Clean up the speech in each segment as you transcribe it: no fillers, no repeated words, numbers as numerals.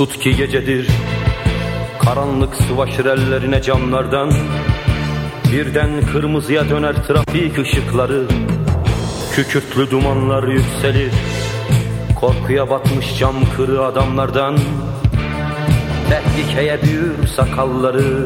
Tut ki gecedir, karanlık sıvaşır ellerine camlardan. Birden kırmızıya döner trafik ışıkları. Kükürtlü dumanlar yükselir, korkuya batmış cam kırığı adamlardan. Tehlikeye büyür sakalları.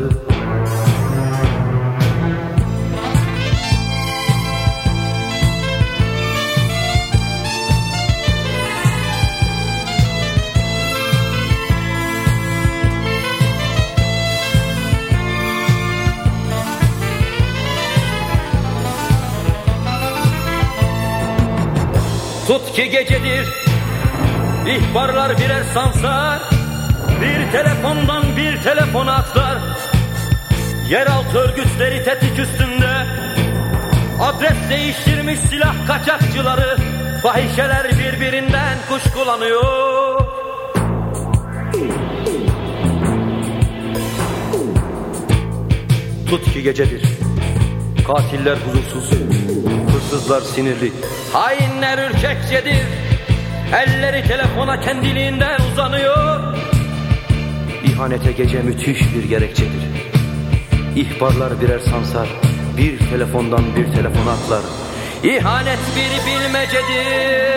Tut ki gecedir, ihbarlar birer sansar. Bir telefondan bir telefona atlar. Yeraltı örgütleri tetik üstünde. Adres değiştirmiş silah kaçakçıları. Fahişeler birbirinden kuşkulanıyor. Tut ki gecedir, katiller huzursuz, hırsızlar sinirli, hainler ürkekçedir. Elleri telefona kendiliğinden uzanıyor. İhanete gece müthiş bir gerekçedir. İhbarlar birer sansar, bir telefondan bir telefona atlar. İhanet bir bilmecedir.